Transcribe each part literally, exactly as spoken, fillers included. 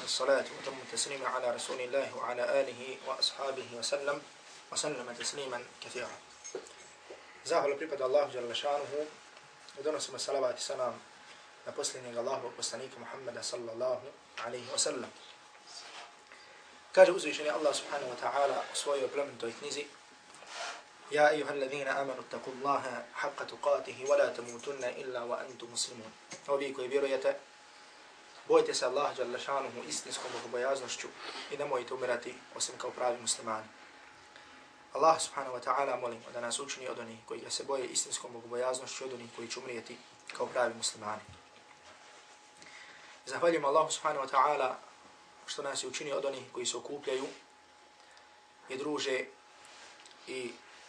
الصلاة وتم التسليم على رسول الله وعلى آله وأصحابه وسلم وسلم تسليما كثيرا. Zahvala pripada Allahu dželle šanuhu i donosimo salavat i salam na posljednjeg Allahovog poslanika Muhammeda sallallahu alaihi wa sallam. Kaže uzvišeni Allah subhanahu wa ta'ala u svojoj plemenitoj knjizi: Ja ejuha alladhina amanu ittaqullaha haqqa tuqatihi wa la tamutunna illa wa antum muslimun. O vi koji vjerujete, bojte se Allah dželle šanuhu istinskom bogobojaznošću i nemojte umirati osim kao pravi muslimani. Allah subhanahu wa ta'ala molimo da nas učini od onih koji ga se boje istinskom bogobojaznošću, od onih koji će umrijeti kao pravi muslimani. Zahvaljujemo Allahu subhanahu wa ta'ala što nas je učinio od onih koji se okupljaju i druže i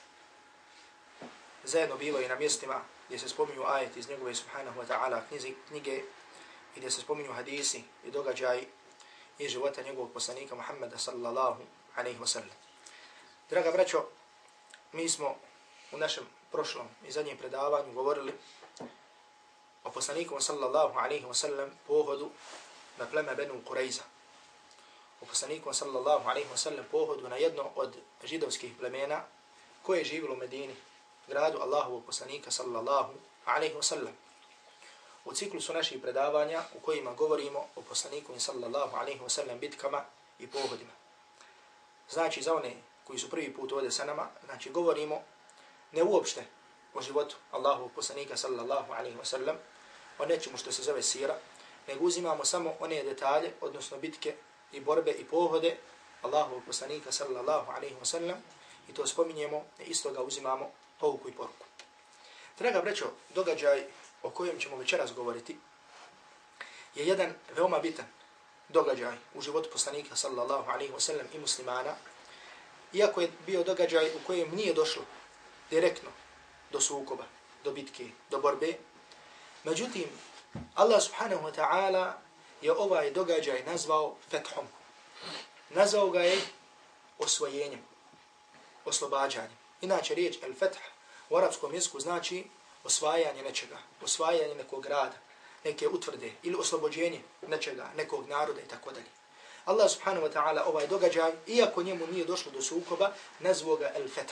zajedno bilo i na mjestima gdje se spominju ajeti iz njegove subhanahu wa ta'ala knjige i gdje se spominju hadisi i događaji i života njegovog poslanika Muhammeda sallallahu alaihi wa sallam. Draga braćo, mi smo u našem prošlom i zadnjem predavanju govorili o poslaniku sallallahu alaihi wa sallam pohodu na pleme Benu Kurejza. O poslaniku sallallahu alaihi wa sallam pohodu na jedno od židovskih plemena koje je živjelo u Medini, gradu Allahovog poslanika sallallahu alaihi wa sallam. U ciklusu naših predavanja u kojima govorimo o poslaniku sallallahu alaihi wa sallam bitkama i pohodima. Znači za one koji su prvi put ovdje sa nama, znači govorimo ne uopšte o životu Allahovog poslanika sallallahu alaihi wa sallam, o nečemu što se zove sira, nego uzimamo samo one detalje, odnosno bitke i borbe i pohode Allahovog poslanika sallallahu alaihi wa sallam i to spominjemo i isto ga uzimamo pouku i poruku. Draga braćo, događaj o kojem ćemo večeras govoriti je jedan veoma bitan događaj u životu poslanika sallallahu alaihi wa sallam i muslimana, iako je bio događaj u kojem nije došlo direktno do sukoba, do bitke, do borbe. Međutim, Allah subhanahu wa ta'ala je ovaj događaj nazvao fethom. Nazvao ga je osvojenjem, oslobađanjem. Inače riječ el-feth u arapskom jeziku znači osvajanje nečega, osvajanje nekog grada, neke utvrde ili oslobođenje nečega, nekog naroda i tako dalje. Allah subhanahu wa ta'ala ovaj događaj, iako njemu nije došlo do sukoba, nazvao ga el-feth.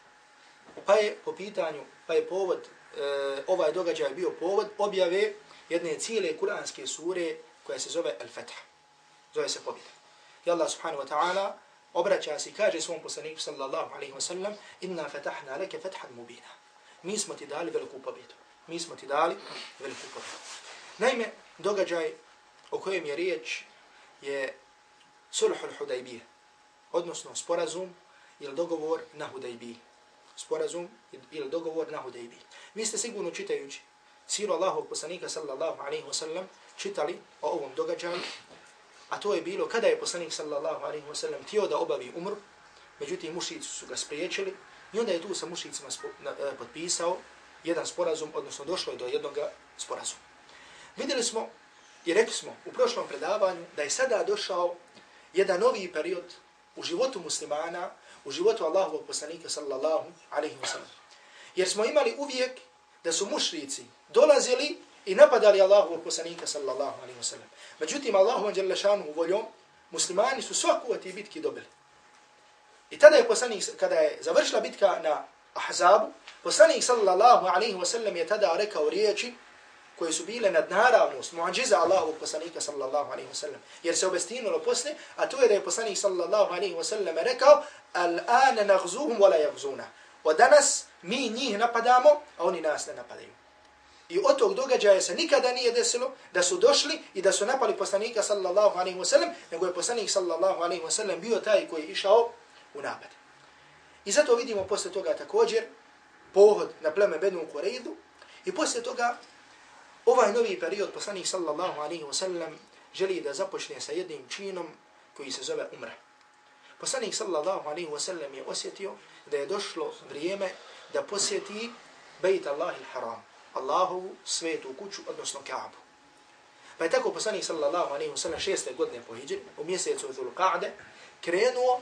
Pa je po pitanju, pa je povod, e, ovaj događaj bio povod objave jedne cijele kuranske sure koja se zove el-feth. Zove se pobjeda. I Allah subhanahu wa ta'ala obraća se i kaže svom poslaniku sallallahu alaihi wa sallam: Inna fatahna leke fethan mubina. Mi smo ti dali veliku pobjedu. Mi smo ti dali veliku pobjedu. Naime, događaj o kojem je riječ je sulhul Hudajbije, odnosno sporazum ili dogovor na Hudajbiji. Sporazum ili dogovor na Hudajbiji. Vi ste sigurno čitajući siru Allahovog poslanika sallallahu alaihi wa sallam čitali o ovom događaju, a to je bilo kada je poslanik sallallahu alaihi wa sallam htio da obavi umru, međutim mušrici su ga spriječili i onda je tu sa mušricima potpisao jedan sporazum, odnosno došlo je do jednog sporazuma. Vidjeli smo i rekli smo u prošlom predavanju da je sada došao jedan novi period u životu muslimana, u životu Allahovog poslanika sallallahu alaihi wa sallam. Jer smo imali uvijek da su mušrici dolazili i napadali Allahovog poslanika sallallahu alaihi wa sallam. Međutim, Allahovom dželle šanuhu voljom, muslimani su svaku od tih bitki dobili. I tada je poslanik, kada je završila bitka na Ahzabu, poslanik sallallahu alaihi wa sallam je tada rekao riječi koje su bile nadnaravnost, muadžiza Allahovog poslanika sallallahu alaihi wa sallam. Jer se obestinulo posle, a to je da je poslanik sallallahu alaihi wa sallam rekao: Al-ana nagzuhum wala yagzuna. Od danas mi njih napadamo, a oni nas ne napadaju. I od tog događaja se nikada nije desilo da su došli i da su napali poslanika sallallahu alaihi wa sallam, nego je poslanik sallallahu alaihi wa sallam bio taj koji je išao u napad. I zato vidimo posle toga također pohod na pleme Benu Kurejzu i posle toga ovaj novi period poslanik sallallahu alaihi wa sallam želi da započne sa jednim činom koji se zove umra. Poslanik sallallahu alaihi wa sallam je osjetio da je došlo vrijeme da posjeti Bejt Allahil Haram, Allahovu svetu kuću, odnosno Kaabu. Pa je tako poslanik sallallahu alaihi wa sallam šeste godine po hidžri, u mjesecu Dhul Qa'de, krenuo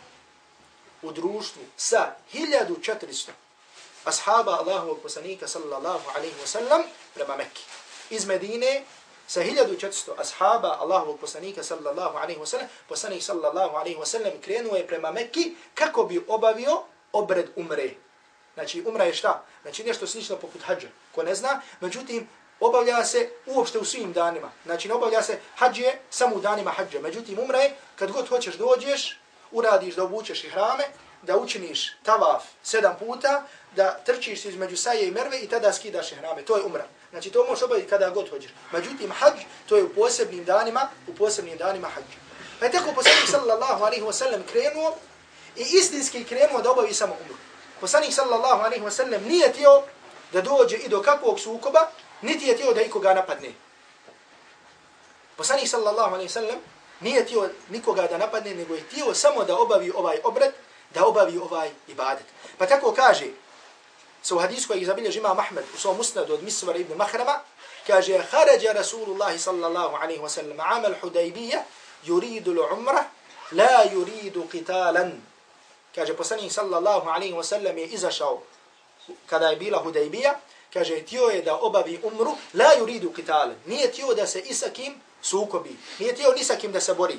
u društvu sa hiljadu četiristo ashaba Allahovog poslanika sallallahu alaihi wa sallam prema Mekki. Iz Medine sa hiljadu i četiristo ashaba Allahovog poslanika sallallahu alaihi wa sallam, poslanik sallallahu alaihi wa sallam krenuo je prema Mekki kako bi obavio obred umre. Znači umra je šta? Znači nešto slično poput hadža. Ko ne zna, međutim obavlja se uopšte u svim danima. Znači ne obavlja se hadže samo u danima hadža. Međutim umra je kad god hoćeš dođeš, uradiš da obučeš ihrame, da učiniš tavaf sedam puta, da trčiš između Saje i Merve i tada skidaš ihrame. To je umra. Znači to možeš obaviti kada god hoćeš. Međutim hadž to je u posebnim danima, u posebnim danima hadža. Pa je tako poslanik sallallahu alejhi ve sellem krenuo i istinski krenuo da obavi samo umru. Poslanik sallallahu alejhi ve sellem nije htio da dođe i do kakvog sukoba, niti je htio da ikoga napadne. Poslanik sallallahu alejhi ve sellem nije htio nikoga da napadne, nego je htio samo da obavi ovaj obred, da obavi ovaj ibadet. Pa tako kaže, sa u hadisu koji zabilježi imam Ahmed u svom musnadu od Misvara ibn Mahrama, kaže, harađa Rasulullahi sallallahu alejhi ve sellem amal Hudaybiyah yuridu l'umra, la yuridu qitalan. Kaže, poslanik sallallahu alejhi ve sellem je izašao kada je bila Hudaybija, kaže, htio je da obavi umru, la yuridu qitalan. Nije htio da se i sa kim sukobi. Nije htio ni sa kim da se bori.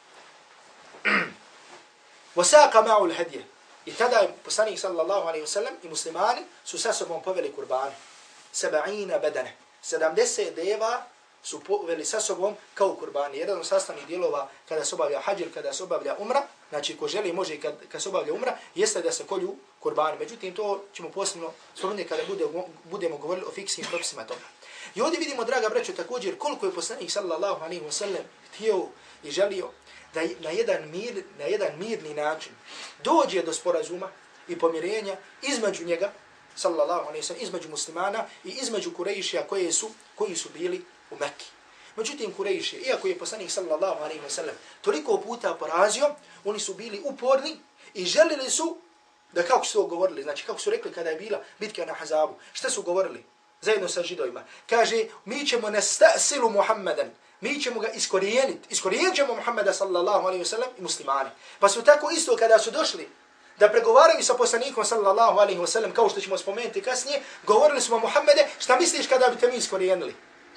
Wasaqa ma'u al-hadya. I tada je poslanik sallallahu alejhi ve sellem i muslimani su sa sobom poveli kurbane. Seba'ina badane. sedamdeset deva su poveli sa sobom kao kurbani. Jedan od sastavnih dijelova kada se obavlja hadž, kada se obavlja umra, znači ko želi može kad, kad se obavlja umra, jeste da se kolju kurbani. Međutim, to ćemo posebno spomenuti kada bude, budemo govorili o fiksnim propisima toga. I ovdje vidimo, draga braćo, također koliko je poslanik sallallahu alejhi ve sellem htio i želio da na jedan mir, na jedan mirni način dođe do sporazuma i pomirenja između njega sallallahu alejhi ve sellem, između muslimana i između Kurejšija koji su koji su bili u Mekki. Međutim Kurejši, iako je poslanik sallallahu alejhi ve sellem toliko puta porazio, oni su bili uporni i želili su da, kako su to govorili, znači kako su rekli kada je bila bitka na Hazabu, šta su govorili zajedno sa Židovima? Kaže, mi ćemo nastasilu Muhammadan, mi ćemo ga iskorijeniti, iskorijenit ćemo Muhammada sallallahu alejhi ve sellem i muslimani. Pa su tako isto kada su došli da pregovaraju sa poslanikom sallallahu alejhi ve sellem, kao što ćemo spomenuti kasnije, govorili smo Muhammede, šta misliš kada bi te mi iskorijenili?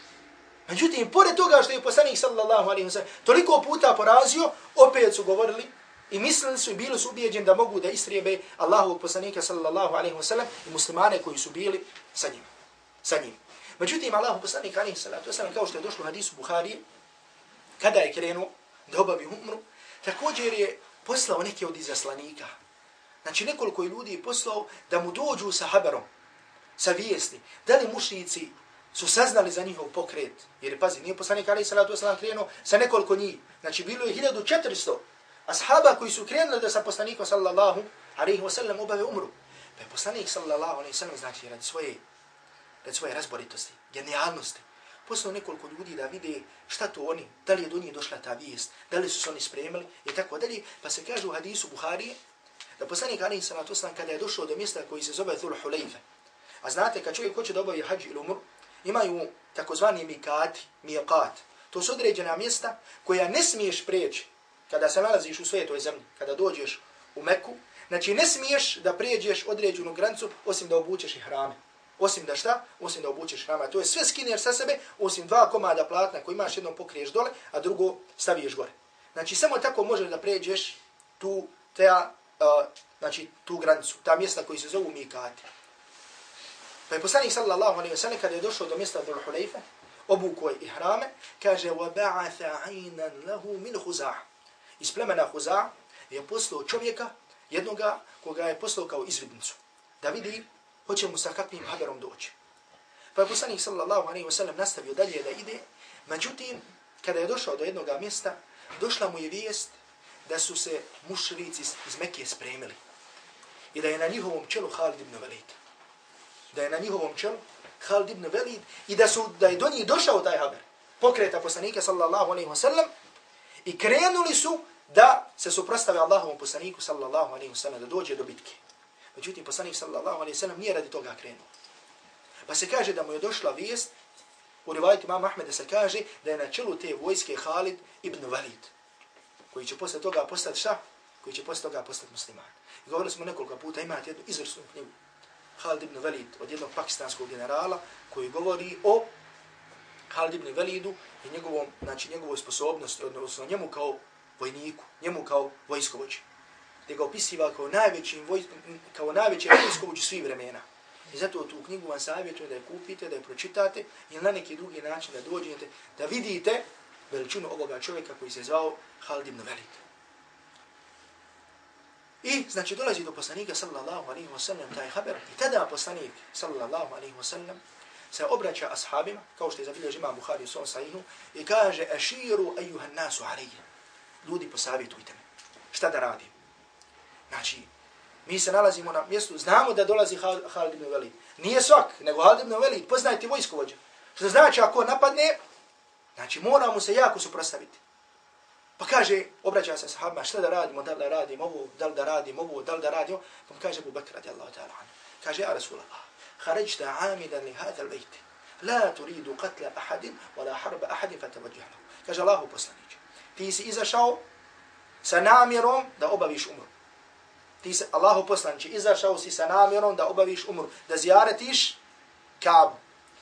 Međutim, pored toga što je poslanik sallallahu alejhi ve sellem toliko puta porazio, opet su govorili i mislili su i bili su ubijeđeni da mogu da istrijebe Allahovog poslanika sallallahu alejhi ve sellem i muslimane koji su bili sa njim. Sa njim. Međutim, Allahov poslanik alejhi salatu vesselam, kao što je došlo u hadisu Buhari, kada je krenuo da obavi umru, također je poslao neke od izaslanika. Znači nekoliko ljudi je poslao da mu dođu sa haberom, sa vijesti, da li mušnici su saznali za njihov pokret. Jer pazi, nije poslanik alejhi salatu vesselam krenuo sa nekoliko njih. Znači bilo je hiljadu četiristo ashaba koji su krenuli da sa poslanikom sallallahu alejhi ve sellem obave umru. Pa je poslanik sallallahu alejhi ve sellem, znači radi svoje radi svoje razboritosti, genijalnosti, poslao nekoliko ljudi da vide šta to oni, da li je do njih došla ta vijest, da li su se oni spremili i tako dalje. Pa se kaže u hadisu Buharije da poslanik alejhi salatu vesselam kada je došao do mjesta koji se zove Dhul Hulejfe, a znate kad čovjek hoće da obavi hadž ili umru, imaju takozvani mikati, miqat. To su određena mjesta koja ne smiješ prijeći kada se nalaziš u svetoj zemlji, kada dođeš u Meku. Znači ne smiješ da prijeđeš određenu granicu osim da obučeš ihrame. Osim da šta? Osim da obučeš ihrame. To je sve skineš sa sebe, osim dva komada platna koji imaš, jednom pokriješ dole, a drugo staviš gore. Znači samo tako možeš da prijeđeš tu, ta, uh, znači, tu granicu, ta mjesta koji se zovu mikati. Pa je poslanik sallallahu alejhi ve sellem kada je došao do mjesta Dhul Hulejfe, obukao je ihrame, kaže وَبَعَثَ عَيْنًا لَهُ مِنْ خُزَاعَ. Iz plemena Huza je poslao čovjeka, jednoga koga je poslao kao izvidnicu, da vidi hoće mu sa kakvim haberom doći. Pa je poslanik sallallahu alejhi ve sellem nastavio dalje da ide, međutim, kada je došao do jednog mjesta, došla mu je vijest da su se mušrici iz Mekke spremili i da je na njihovom čelu Halid ibn Velid. Da je na njihovom čelu Halid ibn Velid i da, su, da je do njih došao taj haber pokreta poslanika sallallahu alejhi ve sellem i krenuli su da se suprostave Allahovom poslaniku sallallahu alejhi ve sellem, da dođe do bitke. Međutim, poslanik sallallahu alejhi ve sellem nije radi toga krenuo. Pa se kaže da mu je došla vijest, u rivajetu imama Ahmeda se kaže da je na čelu te vojske Halid ibn Velid, koji će posle toga postati šta? Koji će posle toga postati musliman. I govorili smo nekoliko puta, imate jednu izvrsnu knjigu, Halid ibn Velid, od jednog pakistanskog generala, koji govori o Halid ibn Velidu i njegovom, znači njegovoj sposobnosti, odnosno njemu kao vojniku, njemu kao vojskovođi. Gdje ga opisiva kao najveći, voj, kao najveći vojskovođi svih vremena. I zato tu knjigu vam savjetujem da je kupite, da je pročitate ili na neki drugi način da dođete, da vidite veličinu ovoga čovjeka koji se zvao Halid ibn Velid. I znači dolazi do poslanika sallallahu alaihi wa sallam taj haber i tada poslanik sallallahu alaihi wa sallam se obraća ashabima, kao što je zabilježio imam Buhari u svom sahihu, i kaže aširu ejuhan nasu alaihi. Ljudi, posavjetujte me. Šta da radim? Znači, mi se nalazimo na mjestu, znamo da dolazi Halid ibn Velid. Nije svak, nego Halid ibn Velid, poznajte vojskovođa. Što znači, ako napadne, znači mora mu se jako suprotstaviti. Pa kaže, obraća se sahabima, šta da radimo, da li da radim ovo, da li da radim ovo, da li da radim ovo. Pa mu kaže Abu Bakr radijallahu ta'ala anhu. Kaže, ja Rasulallah, kharajta amidan li hada al-bayt. La turidu qatla ahadin, wala harba ahadin, fatavajjah lahu. Kaže, Allahu poslaniče, ti si izašao sa namjerom da obaviš umru. Ti se, Allahu poslaniče, izašao si sa namjerom da obaviš umru, da ziyaretiš Kaabu.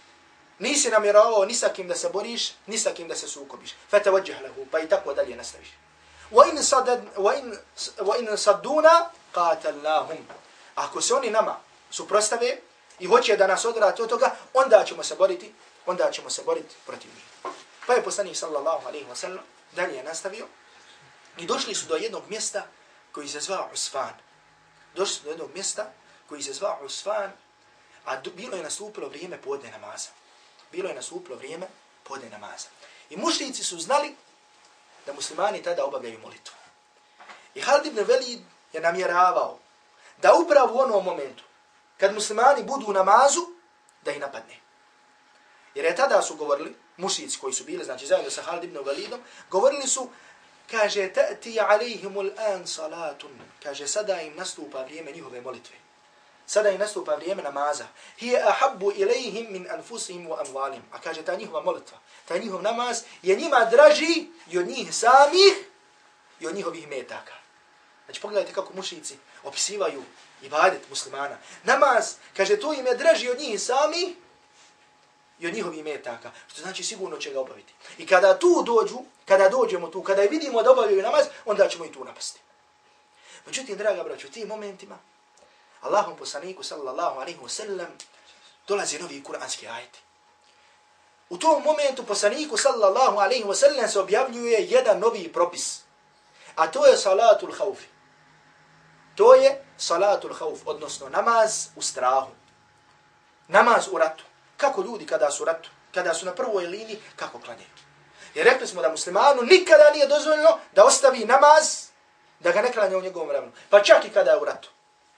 Nisi namjeravao ni sa kim da se boriš, ni sa kim da se sukobiš. Fatavajjah lahu, pa i tako dalje nastaviš. Wa in sadad wa in wa in sadduna qatalnahum. Ako se oni nama suprotstave i hoće da nas odvrate od toga, onda ćemo se boriti, onda ćemo se boriti protiv njih. Pa je poslanik sallallahu alejhi ve sellem dalje nastavio i došli su do jednog mjesta koji se zvao Usfan. Došli su do jednog mjesta koji se zvao Usfan, a bilo je nastupilo vrijeme podne namaza. Bilo je nastupilo vrijeme podne namaza. I mušrici su znali da muslimani tada obavljaju molitvu. I Halid ibn Velid je namjeravao da upravo u onom momentu kad muslimani budu u namazu, da ih napadne. Jer je tada su govorili, mušrici koji su bili, znači zajedno sa Halid ibn Velidom, govorili su, kaže, ta'ti alejhimul an salatun, kaže, sada im nastupa vrijeme njihove molitve. Sada im nastupa vrijeme namaza. Hiye ahabbu ilejhim min anfusihim wa amvalim. A kaže, ta njihova molitva, ta njihov namaz je njima draži i od njih samih i od njihovih metaka. Znači pogledajte kako mušrici opisivaju ibadet muslimana. Namaz, kaže, to im je draži od njih samih i od njihovih metaka. Što znači sigurno će ga obaviti. I kada tu dođu, kada dođemo tu, kada vidimo da obavljaju namaz, onda ćemo i tu napasti. Međutim, draga braćo, u tim momentima Allahom poslaniku sallallahu alaihi wa sallam dolaze novi kuranski ajeti. U tom momentu poslaniku sallallahu alaihi wa sallam se objavljuje jedan novi propis. A to je salatul khawf. To je salatul khawf, odnosno namaz u strahu. Namaz u ratu. Kako ljudi kada su u ratu, kada su na prvoj liniji, kako klanjaju. Jer rekli smo da muslimanu nikada nije dozvoljeno da ostavi namaz, da ga ne klanja u njegovom vremenu. Pa čak i kada je u ratu.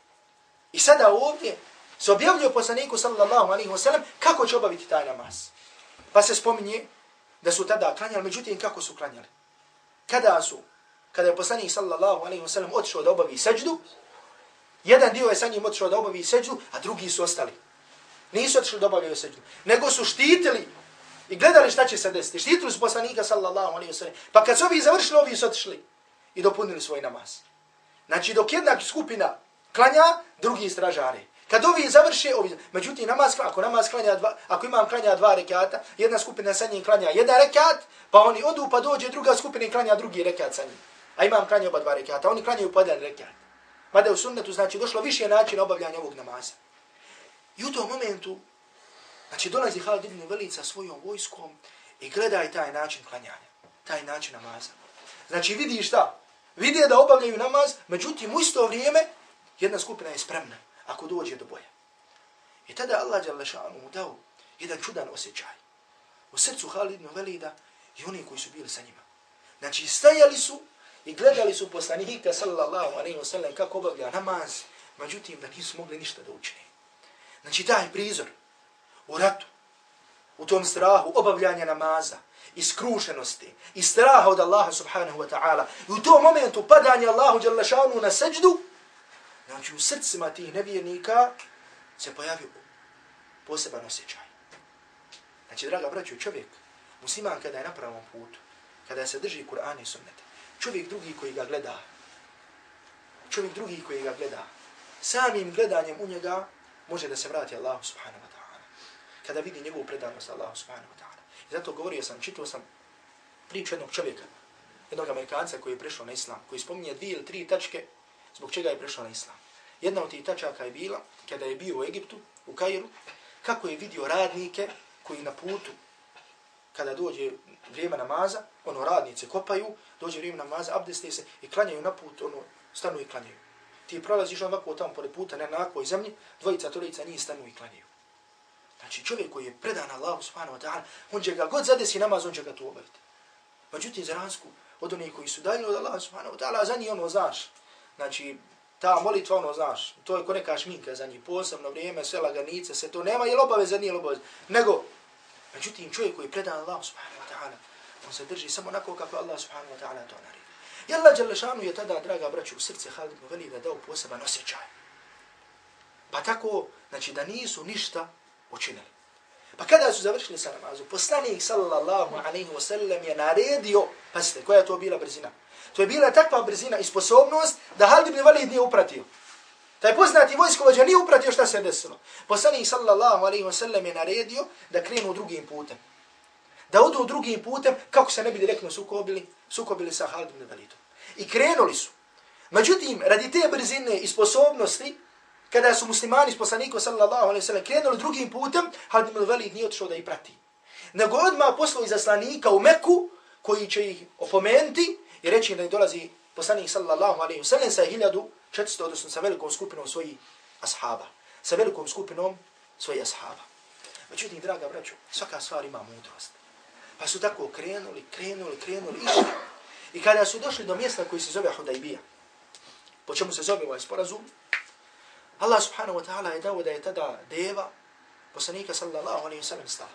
I sada ovdje se objavljuje poslaniku sallallahu alaihi wa sallam kako će obaviti taj namaz. Pa se spominje da su tada klanjali, međutim kako su klanjali. Kada su, kada je poslanik sallallahu alaihi wa sallam otišao da obavi seđdu, jedan dio je sa njim otišao da obavi seđdu, a drugi su ostali. Nisu otišli da obavljaju seđdu, nego su štitili i gledali šta će se desiti. Štitili su poslanika sallallahu alaihi wa sallam. Pa kad su ovi završili, ovi su otišli i dopunili svoj namaz. Znači dok jedna skupina klanja, drugi stražare. Kad ovi završe, ovi... Međutim, namaz, ako namaz klanja dva, ako imam klanja dva rekata, jedna skupina sa njim klanja jedan rekat, pa oni odu, pa dođe druga skupina i klanja drugi rekat sa njim. A imam klanja oba dva rekata, oni klanjaju po jedan rekat. Mada u sunnetu, znači, došlo više načina obavljanja ovog namaza. I u tom momentu, znači, dolazi Halid ibn Velid sa svojom vojskom i gledaj taj način klanjanja, taj način namaza. Znači, vidi šta? Vidi da obavljaju namaz, međutim, u isto vrijeme, jedna skupina je spremna ako dođe do boja. I tada Allah dželle šanuhu mu dao jedan čudan osjećaj u srcu Halid ibn Velida i oni koji su bili sa njima. Znači stajali su i gledali su poslanika sallallahu alejhi ve sellem kako obavlja namaz, međutim da nisu mogli ništa da učine. Znači taj prizor u ratu, u tom strahu obavljanja namaza, iskrušenosti i straha od Allaha subhanahu wa ta'ala i u tom momentu padanja Allahu dželle šanuhu na seđdu, znači u srcima tih nevjernika se pojavio poseban osjećaj. Znači, draga braćo, čovjek, musliman kada je na pravom putu, kada se drži Kur'ana i sunneta, čovjek drugi koji ga gleda, čovjek drugi koji ga gleda, samim gledanjem u njega može da se vrati Allahu subhanahu wa ta'ala. Kada vidi njegovu predanost Allahu subhanahu wa ta'ala. Zato govorio sam, čitao sam priču jednog čovjeka, jednog Amerikanca koji je prešao na islam, koji spominje dvije ili tri tačke zbog čega je prešao na islam. Jedna od tih tačaka je bila, kada je bio u Egiptu, u Kairu, kako je vidio radnike koji na putu, kada dođe vrijeme namaza, ono radnice kopaju, dođe vrijeme namaza, abdeste se i klanjaju na put, ono, stanu i klanjaju. Ti prolaziš ovako tamo pored puta, ne na ovakvoj zemlji, dvojica, trojica njih stanu i klanjaju. Znači čovjek koji je predan Allahu subhanahu wa ta'ala, on će ga god zadesi namaz, on će ga tu obaviti. Međutim, za razliku od onih koji su daljni od Allaha subhanahu wa ta'ala, za njih ono znaš. Znači, ta molitva ono znaš, to je ko neka šminka za njih, posebno vrijeme, sve laganice, sve to nema, je li obaveza, nije li obaveza. Nego, međutim, čovjek koji je predan Allahu subhanahu wa ta'ala, on se drži samo onako kako Allah subhanahu wa ta'ala to naredi. I Allah Đelešanu je tada, draga braću, u srce Halid ibn Velida dao poseban osjećaj. Pa tako, znači da nisu ništa učinili. Pa kada su završili sa namazom, poslanik sallallahu alaihi wa sallam je naredio, pazite, koja je to bila brzina? To je bila takva brzina i sposobnost da Halid ibn Velid nije upratio. Taj poznati vojskovođa nije upratio šta se desilo. Poslanik sallallahu alaihi wa sallam je naredio da krenu drugim putem. Da odu drugim putem kako se ne bi direktno sukobili, sukobili sa Halid ibn Velidom. I krenuli su. Međutim, radi te brzine i sposobnosti, kada su muslimani s poslanikom sallallahu alejhi ve sellem krenuli drugim putem, Halid ibn Velid nije otišao da ih prati. Nego odmah poslao izaslanika u Meku, koji će ih opomenuti i reći da dolazi poslanik sallallahu alejhi ve sellem sa hiljadu četiristo, odnosno sa velikom skupinom svojih ashaba. Sa velikom skupinom svojih ashaba. Međutim, draga braćo, svaka stvar ima mudrost. Pa su tako krenuli, krenuli, krenuli, išli. I kada su došli do mjesta koji se zove Hudajbija, po čemu se zove ovaj sporazum, Allah subhanahu wa ta'ala je dao da je tada deva poslanika sallallahu alaihi wa sallam stala.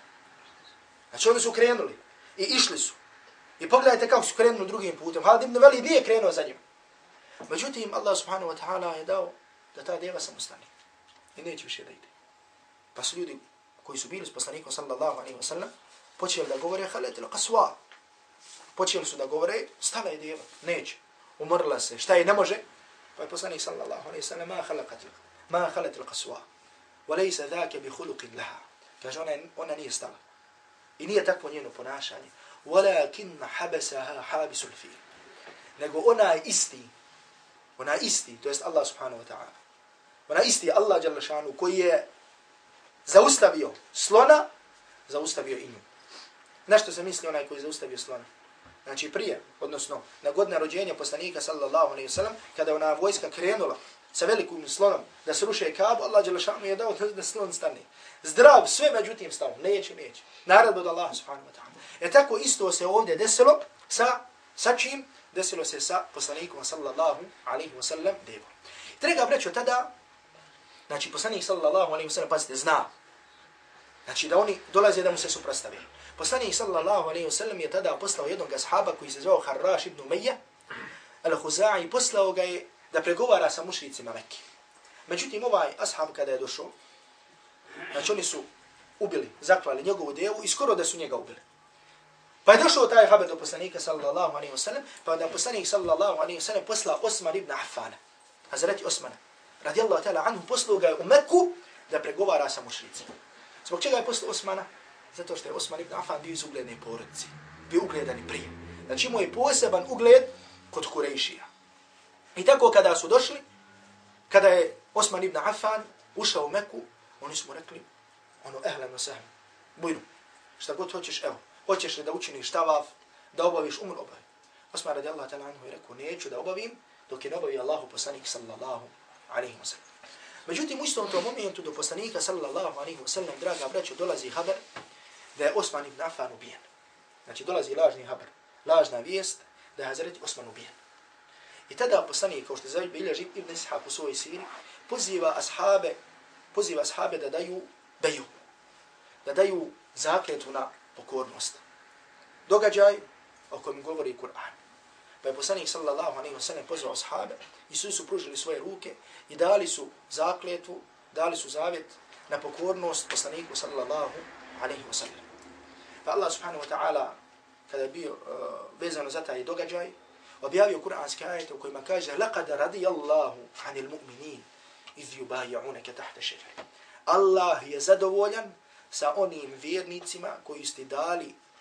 Znači oni su krenuli i išli su. I pogledajte kako su krenuli drugim putem. Halid ibn Velid nije krenuo za njim. Međutim, Allah subhanahu wa ta'ala je dao da ta deva samostane. I neće više da ide. Pa su ljudi koji su bili s poslanikom sallallahu alaihi wa sallam počeli da govore Khalat al-Qaswa. Počeli su da govore, stala je deva, neće. Umrla se, šta je, ne može. Pa je poslanik sallallahu alaihi wa sallam ma khalaqat ma khalat al-Qaswa. Wa laysa dhaka bi khuluqin laha. Kaže ona, ona nije stala. I nije takvo njeno ponašanje. Walakin habasaha habisul fil. Nego ona je isti. Ona je isti, to jest Allah subhanahu wa ta'ala. Ona je isti Allah dželle šanu koji je zaustavio slona, zaustavio i nju. Na što se misli onaj koji je zaustavio slona? Znači prije, odnosno na godine rođenja poslanika sallallahu alejhi ve sellem, kada ona vojska krenula sa velikim slonom da se ruše Kaabu, Allah dželle šanu je dao da slon stane. Zdrav, sve međutim stao, neće, neće. Naredba od Allaha subhanahu wa ta'ala. E tako isto se ovdje desilo sa, sa čim? Desilo se sa poslanikom sallallahu alejhi ve sellem devom. Treba brećo tada, znači poslanik sallallahu alejhi ve sellem, pazite, zna. Znači da oni dolaze da mu se suprotstave. Poslanik sallallahu alejhi ve sellem je tada poslao jednog ashaba koji se zvao Harraš ibn Umayya al-Khuza'i, poslao ga je da pregovara sa mušricima Mekke. Međutim, ovaj ashab kada je došao, znači oni su ubili, zaklali njegovu devu i skoro da su njega ubili. Pa je došao taj haber do poslanika sallallahu alejhi ve sellem, pa da poslanik sallallahu alejhi ve sellem poslao Osman ibn Affana, Hazreti Osmana, radijallahu ta'ala anhu, poslao ga u Mekku da pregovara sa mušricima. Zbog čega je poslao Osmana? Zato što je Osman ibn Affan bio iz ugledne porodice, bio ugledan i prije. Znači imao je poseban ugled kod Kurejšija. I tako kada su došli, kada je Osman ibn Affan ušao u Meku, oni su mu rekli, ono, ehlan sahlan, bujno, šta god hoćeš, evo, hoćeš li da učiniš tavaf, da obaviš umr, obavi. Osman radijallahu ta'ala anhu je rekao, neću da obavim, dok je ne obavi Allahu poslanik sallallahu alaihi wa sallam. Međutim, u istom tom momentu do poslanika sallallahu alaihi wa sallam, draga braćo, dolazi haber da je Osman ibn Affan ubijen. Znači dolazi lažni haber, lažna vijest da je Hazreti Osman ubijen. I tada poslanik, kao što je bilježi Ibn Ishaq u svojoj siri, poziva ashabe, poziva ashabe da daju beju, da daju zakletu na pokornost. Događaj o kojem govori Kur'an. Pa je poslanik sallallahu alejhi ve sellem pozvao ashabe i svi su pružili svoje ruke i dali su zakletvu, dali su zavjet na pokornost poslaniku sallallahu alejhi ve sellem. Pa Allah subhanahu wa ta'ala, kada je bio uh, vezano za taj događaj, objavio kuranske ajete u kojima kaže لَقَدْ رَضِيَ اللَّهُ عَنِ الْمُؤْمِنِينَ إِذْ يُبَايِعُونَكَ تَحْتَ شَجَرَةٍ. Allah je zadovoljan sa onim vjernicima koji ste dali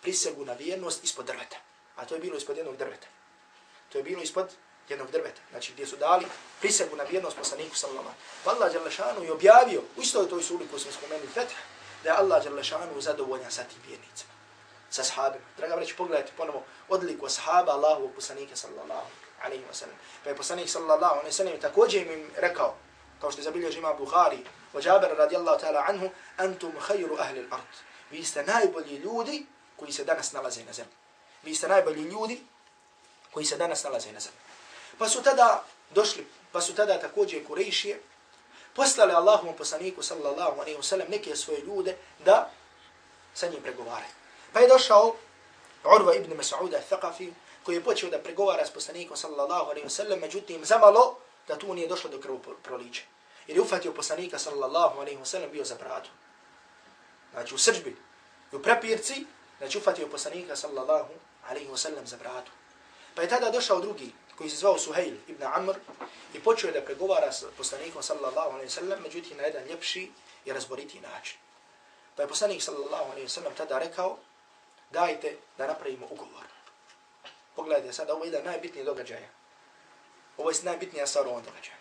prisegu na vjernost ispod drveta. A to je bilo ispod jednog drveta. To je bilo ispod jednog drveta. Znači gdje su dali prisegu na vjernost poslaniku sallallahu alejhi ve sellem. Allah dželle šanu je objavio u istoj toj suri koju smo spomenuli Fetih, da je Allah dželle šanu zadovoljan sa tim vjernicima, sa sahabima. Draga braćo, pogledajte ponovo odliku ashaba Allahovog poslanika sallallahu alejhi ve sellem. Pa je poslanik sallallahu alejhi ve sellem također im rekao, kao što je zabilježio imam Buhari, wa Džabir radijallahu ta'ala anhu, antum khayru ahli al-ard. Vi ste najbolji ljudi koji se danas nalaze na zemlji. Vi ste najbolji ljudi koji se danas nalaze na zemlji. Pa su tada došli, pa su tada također Kurejšije poslali Allahovom poslaniku sallallahu alejhi ve sellem neke svoje ljude da sa njim pregovaraju. Pa je došao Urva ibn Mas'ud al-Thaqafi koji je počeo da pregovara s poslanikom sallallahu alejhi ve sellem, međutim zamalo da tu nije došlo do krvoprolića. Jer je ufatio poslanika sallallahu alejhi ve sellem, bio za bradu. Znači u srdžbi i u prepirci, znači ufatio poslanika sallallahu alejhi ve sellem za bradu. Pa je tada došao drugi koji se zvao Suhejl ibn Amr i počeo da pregovara s poslanikom sallallahu alejhi ve sellem, međutim na jedan ljepši i razboriti način. Pa je poslanik sallallahu alejhi ve sellem tada rekao, dajte da napravimo ugovor. Pogledajte sada, ovo je jedan najbitniji događaj. Ovo je najbitnija stvar u ovom događaju.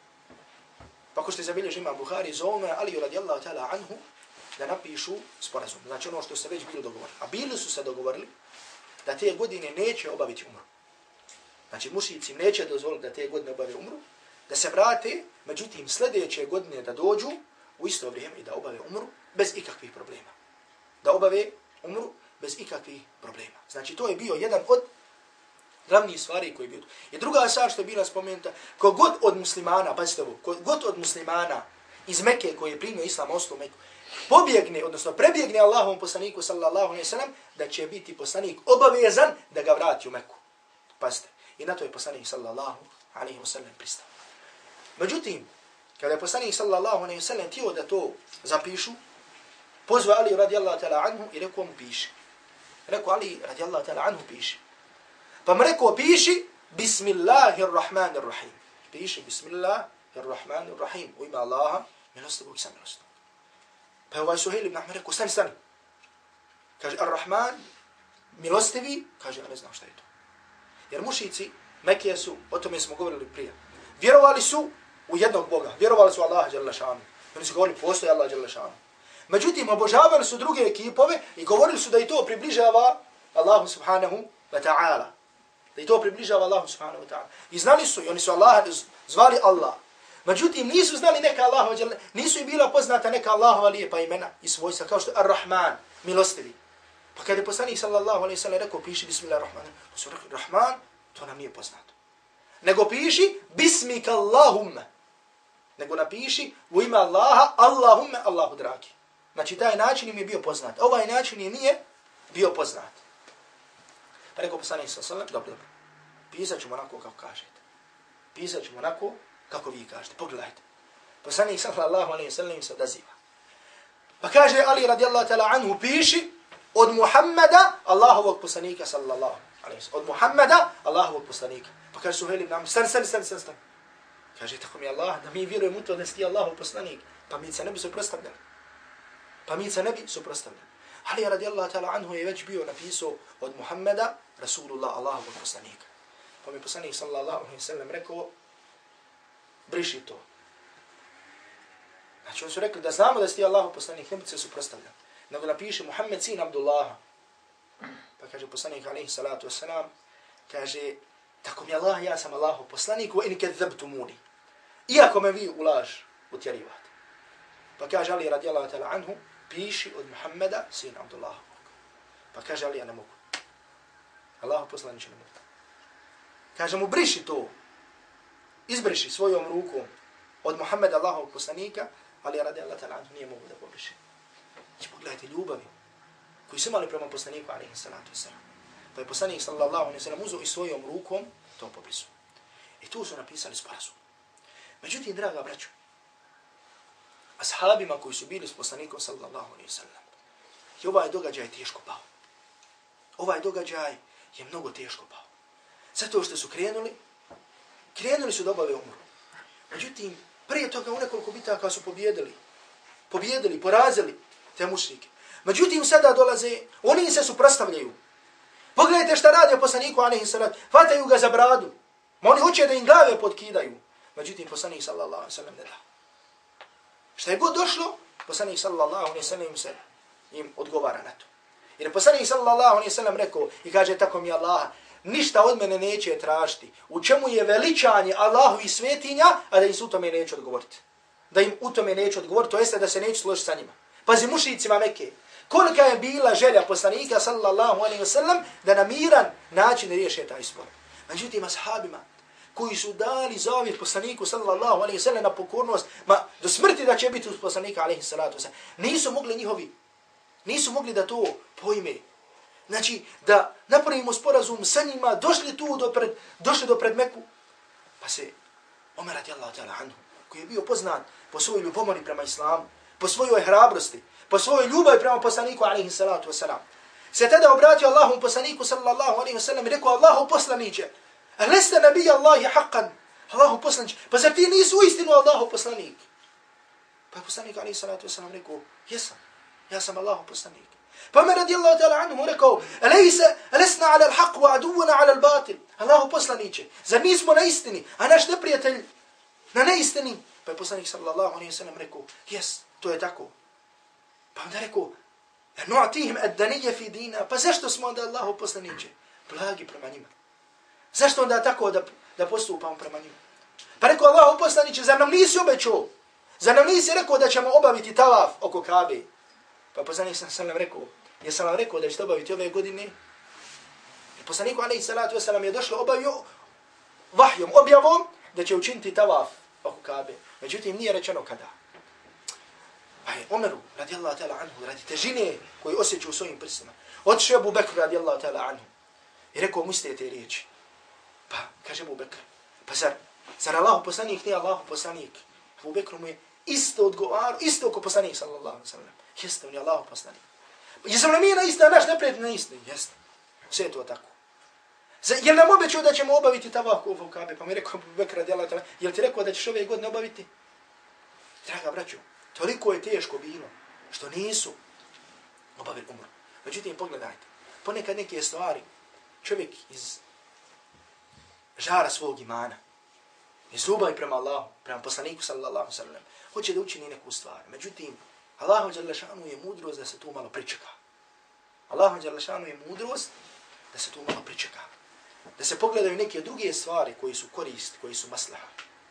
Pa ko što je zabilježio imam Buhari, zovno je Ali radijallahu ta'ala anhu da napišu sporazum. Znači ono što se već bilo dogovorili. A bili su se dogovorili da te godine neće obaviti umru. Znači mušici neće dozvoliti da te godine obave umru, da se vrate, međutim sljedeće godine da dođu u isto vrijeme i da obave umru bez ikakvih problema. Da obave umru bez ikakvih problema. Znači to je bio jedan od glavnih stvari koji je bio. I druga stvar što je bila spomenuta, kogod od muslimana, pazite ovo, kogod od muslimana iz Mekke koji je primio islam, ostao Meku, pobjegne, odnosno prebjegne Allahovom poslaniku sallallahu alejhi ve sellem, da će biti poslanik obavezan da ga vrati u Meku. Pazite. I na to je poslanik sallallahu alejhi ve sellem pristao. Međutim, kada je poslanik sallallahu alejhi ve sellem htio da to zapišu, pozvao Ali radijallahu ta'ala anhu i rekao mu piši. Rekao Ali radijallahu ta'ala anhu piši. Pa mu rekao piši Bismillahirrahmanirrahim. Piši Bismillahirrahmanirrahim. U ime Allaha, milostivog i samilostivog. Pa je ovaj Suhejl ibn Amr rekao, stani, stani. Kaže, Ar-Rahman, milostivi, kaže, ja ne znam šta je to. Jer mušici Mekije su, o tome smo govorili prije, vjerovali su u jednog Boga, vjerovali su Allaha dželle šanu. Oni su govorili, postoji Allah dželle šanu. Međutim, obožavali su druge ekipove i govorili su da i to približava Allahu subhanahu wa ta'ala. Da i to približava Allahu subhanahu wa ta'ala. I znali su, i oni su Allaha zvali Allah. Međutim, nisu znali neka Allahu dželle, nisu im bila poznata neka Allahova lijepa imena i svojstva, kao što je Ar-Rahman, milostivi. Pa kada je poslanik sallallahu alejhi ve sellem rekao, piši Bismillahirrahmanirrahim, pa su rekli, Rahman, to nam nije poznato. Nego piši Bismika Allahumma. Nego napiši u ime Allaha, Allahumma, Allahu dragi. Znači, taj način im je bio poznat. Ovaj način im nije bio poznat. Pa rekao poslanik sallallahu alejhi ve sellem, dobro, dobro. Pisat ćemo onako kako kažete. Pisat ćemo onako kako vi kažete. Pogledajte. Poslanik sallallahu alejhi ve sellem se odaziva. Pa kaže Ali radijallahu ta'ala anhu, piši od Muhammeda, Allahovog poslanika sallallahu alejhi ve sellem. Od Muhammeda, Allahovog poslanika. Pa kaže Suhejl ibn Amr, stan, stan, stan, stan, stan. Kaže, tako mi Allah, da mi vjerujemo u to da si Allahov poslanik, pa mi se ne bi suprostavljali. Pa mi se ne bi suprostavljali. Ali radijallahu ta'ala anhu je već bio napisao od Muhammeda, Rasulullah, Allahovog poslanika. Pa mi poslanik sallallahu alejhi ve sellem rekao, briši to. Znači, oni su rekli da znamo da si ti Allahov poslanik, ne bi se suprostavljali. Nego napiše Muhammed sin Abdullaha. Pa kaže poslanik alejhi salatu wassalam, kaže, tako mi Allah, ja sam Allahov poslanik, wa in kadzabtumuni. Iako me vi u laž utjerivate. Pa kaže Ali radijallahu ta'ala anhu, piši od Muhammeda sin Abdullaha. Pa kaže Ali, ja ne mogu. Allahov poslanik ne mogu. Kaže mu, briši to. Izbriši svojom rukom od Muhammeda Allahov poslanika, Ali radijallahu ta'ala anhu nije mogu da pobriši. Znači, pogledajte ljubavi koji su imali prema poslaniku alejhi salatu wassalam. Pa je poslanik sallallahu alejhi ve sellem uzeo i svojom rukom to popisao. I tu su napisali sporazum. Međutim, draga braćo, ashabima koji su bili s poslanikom sallallahu alejhi ve sellem, i ovaj događaj teško pao. Ovaj događaj je mnogo teško pao. Zato što su krenuli, krenuli su da obave umru. Međutim, prije toga u nekoliko bitaka su pobjedili, pobjedili, porazili te mušrike. Međutim, sada dolaze, oni se suprotstavljaju. Pogledajte šta radi poslaniku alejhi salatu. Hvataju ga za bradu. Ma oni hoće da im glave potkidaju. Međutim, poslanik sallallahu alejhi ve sellem ne da. Šta je god došlo, poslanik sallallahu alejhi ve sellem se im odgovara na to. Jer poslanik sallallahu alejhi ve sellem rekao i kaže tako mi Allah, ništa od mene neće tražiti. U čemu je veličanje Allahu i svetinja, a da im u tome neće odgovoriti. Da im u tome neće odgovoriti, to jeste da se neće složiti sa njima. Pazi mušicima Mekke. Kolika je bila želja poslanika sallallahu alejhi ve sellem da na miran način riješe taj spor. Međutim, ashabima koji su dali zavjet poslaniku sallallahu alejhi ve sellem na pokornost, ma do smrti da će biti uz poslanika alejhi salatu vesselam, nisu mogli njihovi, nisu mogli da to pojme. Znači, da napravimo sporazum sa njima, došli tu do pred, došli do pred Meku, pa se Omer radijallahu ta'ala anhu, koji je bio poznat po svojoj ljubomori prema islamu, po svojoj hrabrosti, po svojoj ljubavi prema poslaniku alejhi salatu vesselam, se tada obratio Allahom poslaniku sallallahu alejhi ve sellem i rekao: Allahu poslaniče, alesta nabij Allahi haqqan, Allahu poslaniče, pa zar ti nisi uistinu Allahu poslanik? Pa je poslanik alejhi salatu vesselam rekao: jesam, ja sam Allahu poslanik. Pa Omer radijallahu ta'ala anhu rekao: alejsa alasna ala al-haq wa aduwana ala al-batil, Allahu poslaniče, zar nismo na istini, a naš neprijatelj na neistini? Pa je poslanik sallallahu alejhi ve sellem rekao: jes, to je tako. Pa onda rekao: nu'tihim ad-daniyya fi dina, pa zašto smo onda Allahu poslaniče blagi prema njima? Zašto onda tako da, da postupamo prema njima? Pa rekao: Allahu poslaniče, zar nam nisi obećao? Zar nam nisi rekao da ćemo obaviti tavaf oko Kabe? Pa poslanik sallallahu alejhi ve sellem rekao: jesam vam rekao da ćete obaviti ove godine? I poslaniku alejhi salatu vesselam je došlo obavio vahjom, objavom da će učiniti tavaf oko Kabe. Međutim, nije rečeno kada. Pa je Omeru radijallahu ta'ala anhu radi težine koju osjeća u svojim prstima otišao Abu Bekr radijallahu ta'ala anhu i rekao mu iste te riječi. Pa kaže Abu Bekr: pa zar, zar Allahu poslanik nije Allahu poslanik? Abu Bekr mu je isto odgovarao, isto oko poslanik sallallahu alejhi ve sellem. Jeste, on je Allahu poslanik. Jesam li mi na isti, a naš neprijatelj na isti? Jeste. Sve je to tako. Jel nam obećao da ćemo obaviti tavaf oko Kabe? Pa mi je rekao Abu Bekr radijallahu ta'ala: jel ti rekao da ćeš ove godine obaviti? Draga braćo, toliko je teško bilo što nisu obavili umru. Međutim, pogledajte, ponekad neke stvari čovjek iz žara svog imana, iz ljubavi prema Allahu, prema poslaniku sallallahu alejhi ve sellem, hoće da učini neku stvar. Međutim, Allahu dželle šanu je mudrost da se tu malo pričeka. Allahu dželle šanu je mudrost da se tu malo pričeka. Da se pogledaju neke druge stvari koji su korist, koji su maslaha.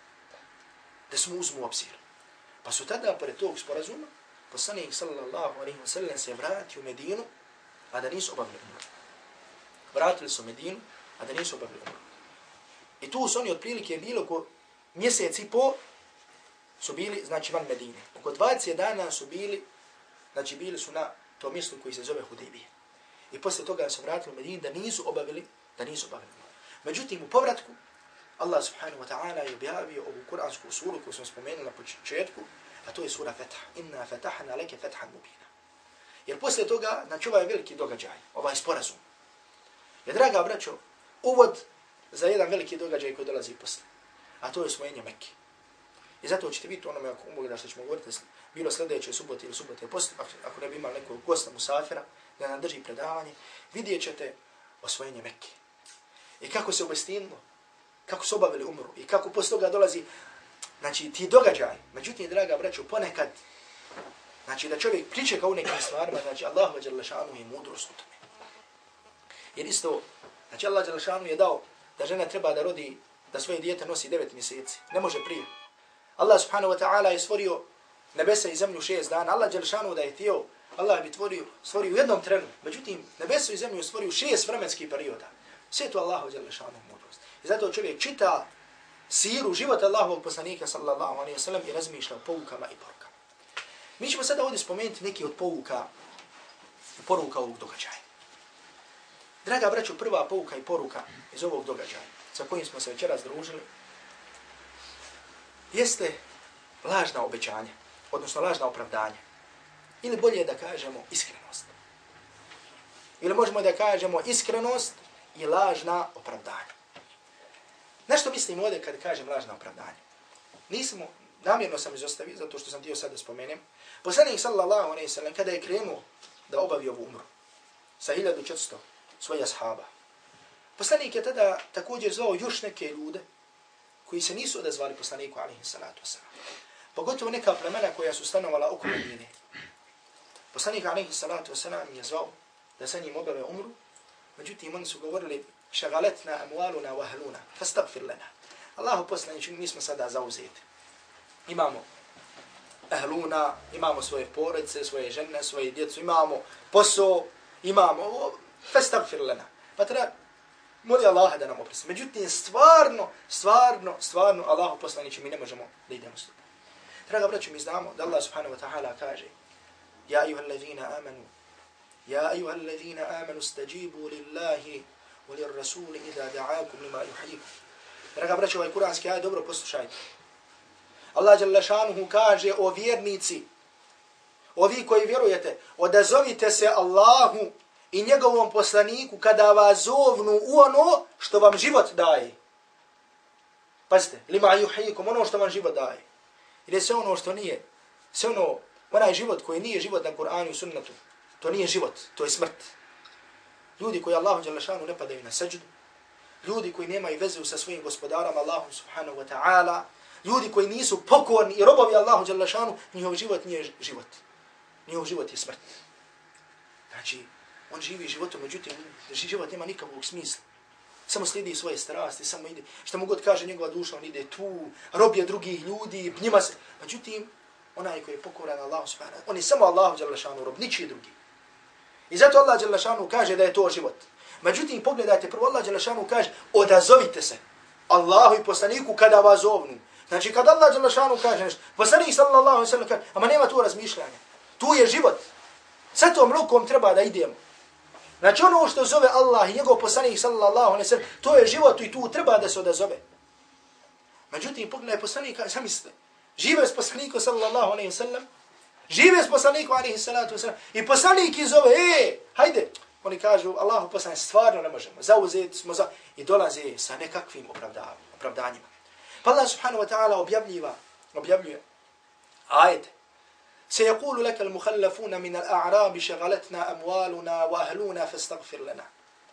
Da se mu uzmu u obzir. Pa su tada, pored tog sporazuma, poslanik sallallahu alejhi ve sellem se vratio u Medinu, a da nisu obavili umru. Vratili su Medinu, a da nisu obavili umru. I tu su oni otprilike bilo ko mjesec i po su bili, znači, van Medine. Oko dvadeset dana su bili, znači, bili su na tom mjestu koji se zove Hudejbije. I posle toga su vratili u Medinu da nisu obavili, da nisu obavili umru. Međutim, u povratku, Allah subhanahu wa ta'ala je objavio ovu kuransku suru koju smo spomenuli na početku, a to je sura Fetah. Inna fatahna leke fethan mubina. Jer posle toga, znači, ovaj veliki događaj, ovaj sporazum, je, draga braćo, uvod za jedan veliki događaj koji dolazi posle. A to je osvojenje Mekke. I zato ćete vidjeti onome, ako mogu da što ćemo govoriti, bilo sljedeće subote ili subote posle, ako ne bi imali nekog gosta musafira, da nam drži predavanje, vidjet ćete osvojenje Mekke. I kako se obestinilo, kako su obavili umru i kako posle toga dolazi, znači, ti događaj. Međutim, draga braćo, ponekad, znači, da čovjek pričeka u nekim stvarima, znači, Allahu dželle šanu je mudrost u tome. Jer isto, znači, Allah dželle šanu je dao da žena treba da rodi, da svoje dijete nosi devet mjeseci. Ne može prije. Allah subhanahu wa ta'ala je stvorio nebesa i zemlju šest dana. Allah dželle šanu da je htio, Allah bi tvorio, stvorio u jednom trenu. Međutim, nebesu i zemlju stvorio u šest vremenskih perioda. Sve to Allahu dželle šanu mudrost. I zato čovjek čita siru života Allahovog poslanika sallallahu alejhi ve sellem i razmišlja o poukama i porukama. Mi ćemo sada ovdje spomenuti neki od pouka i poruka ovog događaja. Draga braćo, prva pouka i poruka iz ovog događaja sa kojim smo se večeras družili jeste lažna obećanja, odnosno lažna opravdanja. Ili bolje da kažemo iskrenost. Ili možemo da kažemo iskrenost i lažna opravdanja. Nešto mislim ovdje kad kažem lažna opravdanja? Nismo, namjerno sam izostavio, zato što sam htio sad da spomenem. Poslanik sallallahu alejhi ve sellem kada je krenuo da obavi ovu umru sa hiljadu četiristo svoje ashaba. Poslanik je tada također zvao još neke ljude koji se nisu odazvali poslaniku alejhi salatu vesselam. Pogotovo neka plemena koja su stanovala oko Medine. Poslanik alejhi salatu vesselam je zvao da sa njim obave umru, međutim oni su govorili šagaletna amwaluna wa ahluna fastaghfir lana. Allahu poslanici, mi smo sada zauzeti. Imamo ahluna, imamo svoje porodice, svoje žene, svoje djecu, imamo posao, imamo fastaghfir lana. Pa treba moli Allaha da nam oprosti. Međutim, stvarno, stvarno, stvarno, Allahu poslanici, mi ne možemo da idemo s tobom. Draga braćo, mi znamo da Allah subhanahu wa ta'ala kaže: Ja ayuha allazina amanu, ja ayuha allazina amanu stajibu lillahi wa lirrasuli idha da'akum lima yuhyikum. Draga braćo, ovaj kuranski ajet dobro poslušajte. Allah dželle šanuhu kaže: O vjernici, o vi koji vjerujete, odazovite se Allahu i njegovom poslaniku kada vas zovnu u ono što vam život daje. Pazite, lima yuhyikum, ono što vam život daje. Ili sve ono što nije, sve ono, onaj život koji nije život na Kur'anu i sunnetu, to nije život, to je smrt. Ljudi koji Allahu dželle šanuhu ne padaju na seđdu, ljudi koji nemaju vezu sa svojim gospodarom Allahom subhanahu wa ta'ala, ljudi koji nisu pokorni i robovi Allahu dželle šanuhu, njihov život nije život. Njihov život je smrt. Znači, on živi životom, međutim, život nema nikakvog smisla. Samo slijedi svoje strasti, samo ide, što mu god kaže njegova duša, on ide tu, rob je drugih ljudi, njima se... Međutim, onaj koji je pokoran Allahu subhanahu, on je samo Allahu dželle šanuhu rob, ničiji drugi. I zato Allah dželle šanuhu kaže da je to život. Međutim, pogledajte, prvo Allah dželle šanuhu kaže: odazovite se Allahu i poslaniku kada vas zovnu. Znači, kada Allah dželle šanuhu kaže nešto, poslanik sallallahu alejhi ve sellem kaže: ama nema tu razmišljanja. Tu je život. Sa tom rukom treba da idemo. Znači, ono što zove Allah i njegov poslanik sallallahu alejhi ve sellem, to je život i tu treba da se odazove. Međutim, pogledaj poslanika, zamislite, žive s poslanikom sallallahu alejhi ve sellem, žive s poslanikom alejhi salatu vesselam i poslanik izove: e, hajde. Oni kažu: Allahu poslanik, stvarno ne možemo, zauzeti smo za... I dolaze sa nekakvim opravdanjima. Pa Allah subhanahu wa ta'ala objavljiva, objavljuje ajete: سيقول لك المخلفون من الأعراب شغلتنا أموالنا وأهلنا فاستغفر لنا.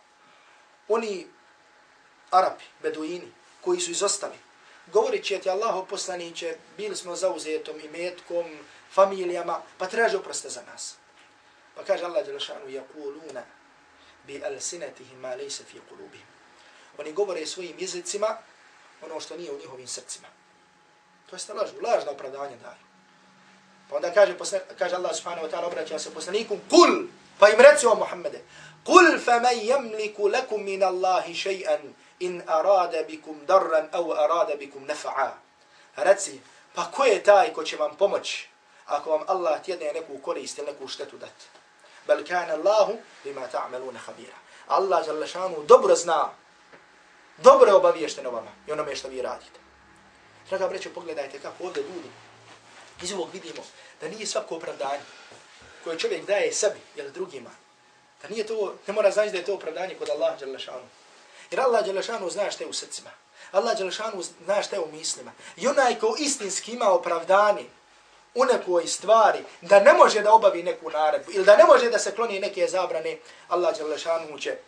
Oni Arapi, Beduini, koji su izostali, govorit će ti: Allahu poslaniće, bili smo zauzetom imetkom, familijama, pa traže oproste za nas. Pa kaže Allah dželle šanuhu: yaquluna bi alsinatihim ma laysa fi qulubihim. Oni govore svojim jezicima ono što nije u njihovim srcima. To jest lažu, lažna opravdanja daju. Pa onda kaže, kaže Allah subhanahu wa ta'ala, obraća se poslaniku: kul, pa im reci o Muhammede, kul fa man yamliku lakum min Allahi shay'an in arada bikum darran aw arada bikum naf'a. Reci, pa ko je taj ko će vam pomoći ako vam Allah tjedne neku korist ili neku štetu dati? Bel kana Allahu bima ta'maluna khabira. Allah dželle šanuhu dobro zna, dobro je obaviješten o vama i onome što vi radite. Draga braćo, pogledajte kako ovdje ljudi, iz ovog vidimo da nije svako opravdanje koje čovjek daje sebi ili drugima, da nije to, ne mora znači da je to opravdanje kod Allaha dželle šanuhu. Jer Allah dželle šanuhu zna šta je u srcima. Allah dželle šanuhu zna šta je u mislima. I onaj ko istinski ima opravdanje u nekoj stvari, da ne može da obavi neku naredbu ili da ne može da se kloni neke zabrane, Allah dželle šanuhu će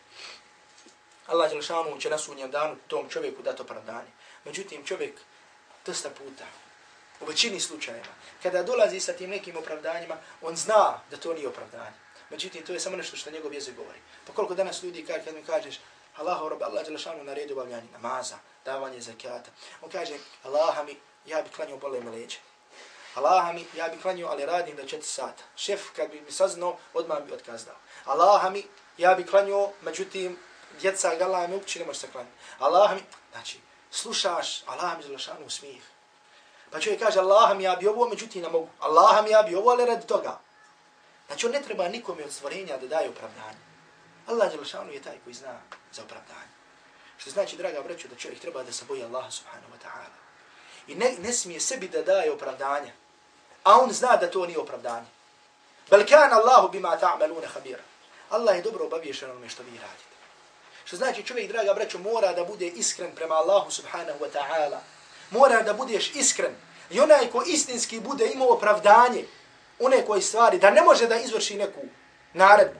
Allah dželle šanuhu će na sudnjem danu tom čovjeku dati opravdanje. Međutim, čovjek dosta puta, u većini slučajeva, kada dolazi sa tim nekim opravdanjima, on zna da to nije opravdanje. Međutim, to je samo nešto što njegov jezik govori. Pa koliko danas ljudi kaže, kad mi kažeš: Allahu robe, Allah dželle šanuhu naredio obavljanje namaza, davanje zakata. On kaže: Allaha mi, ja bi klanjao bole me leđe. Allaha mi, ja bi klanjao, ali radim do četiri sata. Šef, kad bi mi saznao, odmah bi otkaz dao. Allaha mi, ja bi klanjao, međutim, djeca gala me uči, ne može se klanjati. Allaha mi, znači, slušaš, Allaha mi dželle šanuhu smijeh. Pa čovjek kaže: Allaha mi, ja bi ovo, međutim ne mogu. Allaha mi, ja bi ovo, ali radi toga. Znači, on ne treba nikome od stvorenja da daje opravdanje. Allah dželle šanuhu je taj koji zna za opravdanje. Što znači, draga braćo, da čovjek treba da se boji Allaha subhanahu wa ta'ala. I ne, ne smije sebi da daje opravdanje, a on zna da to nije opravdanje. Bel kana Allahu bima ta'maluna khabira. Allah je dobro obaviješten onome što vi radite. Što znači, čovjek, draga braćo, mora da bude iskren prema Allahu subhanahu wa ta'ala. Mora da budeš iskren. I onaj ko istinski bude imao opravdanje u nekoj stvari, da ne može da izvrši neku naredbu